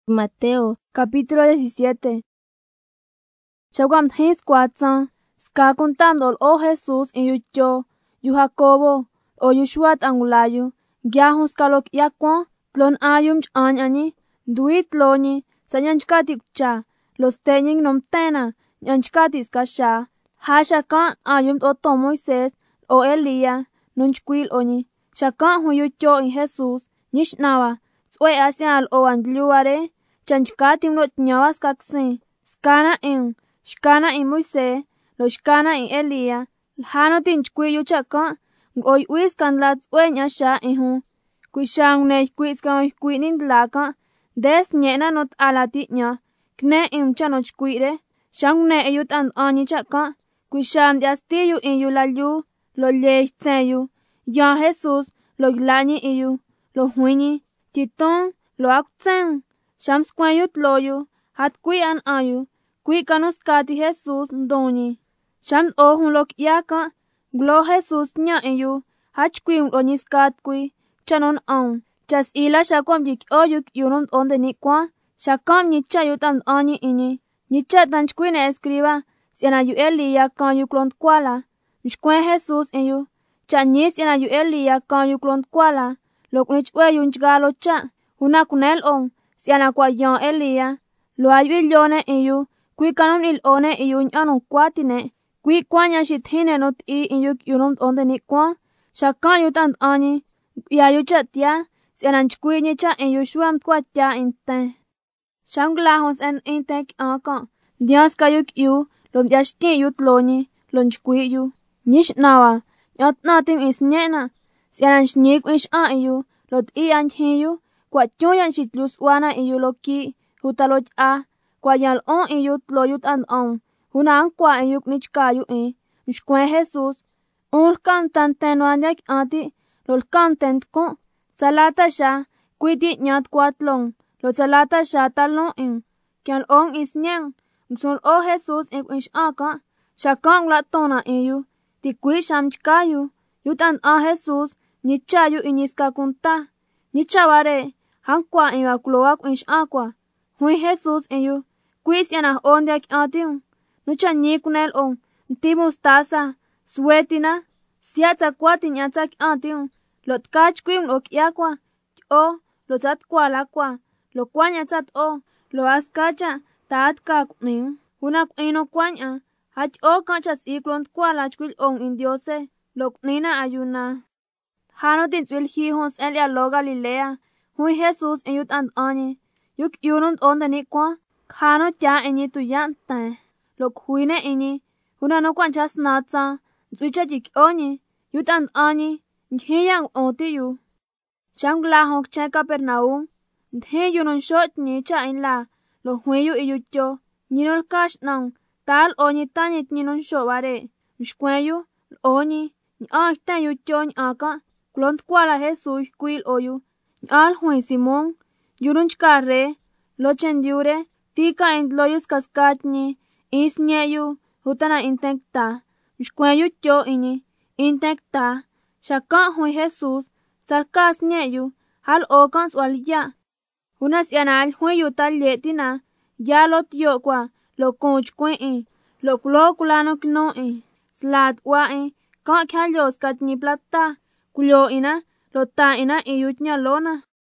Mateo, capítulo 17. Chawam his kwatsan, ska kuntam dol o Jesús in yucho, yu Jacobo, o Yushuat angulayo, gyahus kalok yakwa, tlon ayum chan ani, duit loni, sanyanchkati cha, los teñing nom tena, nyanchkati skasha, hashakan ayum o to Moisés, o Elía, nunchkwil oni, shakan hu yucho in Jesús, nishnawa, tswe asial o angluare, chanchkatim lot nyawas kaksin, skana in Moisés, lo shkana in Elía, hano tinchkwiyo chaka, oy wiskan la tswe nyasha ihu, kwishang ne kwiskan kwinin laka, des nyena not alati nya, kne chanoch kwire, shang ne eyut an ani chaka, kwisham diastiyu in yulayu, lo lech tseyu, ya Jesús, lo glani iyu, lo huini, titon, lo aktseng, shams kwayut loyu, hat kwi an ayu, kwi kanus kati Jesús ndoni, shams ohun lok yaka, glo Jesús nya iyu, hach kwim onis kat kwi, chanon ang, chas ila shakwam yik oyuk yunum onde nikwa, shakam nicha yutan ani ini, nicha tanch kwi ne escriba, siana yu Elía kan yu klont kwala, mshkwen Jesús iyu, chanis siana yu Elía kan yu klont kwala, lok nichwe yun chgalo cha, huna kunel on, siana kwa yon Elía, lo ayu ilyone iyu, kwi kanon il one iyu nyanong kwatine, kwi kwanya shithine not iyuk yunum onde nikwa, shakan yutan ani, yayu chatia, siana nchkwi nicha iyu shuam kwatya inte. Shanglahos en intek aka, Dios kayuk yu, lo mdiashki yut loni, lo nchkwi yu, nish nawa, yot natin is nyena, siana nshnik ish iyu, lot anhiyu, kwa tyoyan shitlus wana iyu loki, hutalot kwa yal on iyut lo yut an, hunang kwa iyuk nichkayu mshkwen Jesús, ulkam tan tenwanyak ati, lolkam tentko, salata sha, kwiti nyat kwatlong, lo salata sha talon kyal on is nyang, msul o Jesús ish aka, shakang la tona iyu, tikwi shamchkayu, yut an Jesús, nichayu iniska kunta, nichaware, hankwa iwa kuloak ish akwa, hui Jesús iyu, kwi siana ondyak atiu, nucha nyikunel on, mtimus tasa, suetina, siatsa kwatin yatsak atiu, lot kach kwim ok yakwa, o, lo tzat kwalakwa, lo kwanya tzat o, lo askacha, taat kakning, hunak ino kwanya, hach o kachas iklont kwalach kwil on indiose, lok nina ayuna. Hano tinsuil hijos elia lo Galilea, hui Jesús iyut ani, yuk yunum onde nikwa, hano tya inyi tuyante, lok huine inyi, hunano kwanchas natsa, nsuicha yik onyi, yut ani, nhiyang otiyu. Shanglahok che Capernaum, nhiyunun shot nicha inla, lo huiyu iyutyo, nyinol kash nang, tal onyi tanyit nyinun shobare, mshkweyu, onyi, nyahten yutyo nyaka, klont kwala Jesús kwil oyu, nyal hui Simón, yurun chkare, lo chendyure, tika intloyus kaskatni, isnyeyu, hutana intekta, mshkweyu tyo inyi, intekta, shaka hui Jesús, salkas nyeyu, hal okan swalya, huna sianal hui yutal yetina, ya lot yokwa, lo kuch lo kulo kulano kino slat wa kan kyal yos katni plata, kulo ina, lo ta ina iyut nyalona.